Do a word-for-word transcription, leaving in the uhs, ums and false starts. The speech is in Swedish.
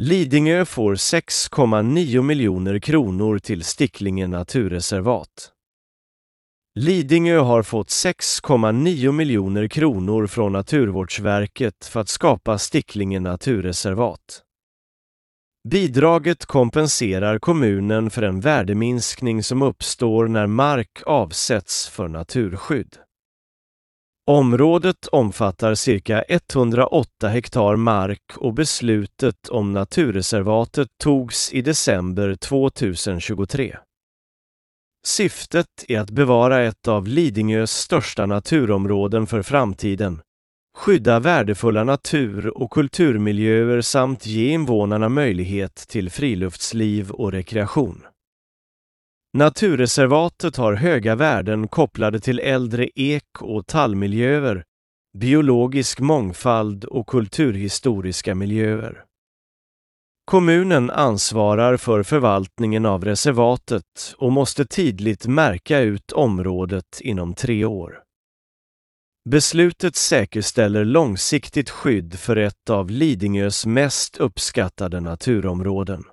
Lidingö får sex komma nio miljoner kronor till Sticklingen naturreservat. Lidingö har fått sex komma nio miljoner kronor från Naturvårdsverket för att skapa Sticklingen naturreservat. Bidraget kompenserar kommunen för en värdeminskning som uppstår när mark avsätts för naturskydd. Området omfattar cirka etthundraåtta hektar mark och beslutet om naturreservatet togs i december tjugohundratjugotre. Syftet är att bevara ett av Lidingös största naturområden för framtiden, skydda värdefulla natur- och kulturmiljöer samt ge invånarna möjlighet till friluftsliv och rekreation. Naturreservatet har höga värden kopplade till äldre ek- och tallmiljöer, biologisk mångfald och kulturhistoriska miljöer. Kommunen ansvarar för förvaltningen av reservatet och måste tidligt märka ut området inom tre år. Beslutet säkerställer långsiktigt skydd för ett av Lidingös mest uppskattade naturområden.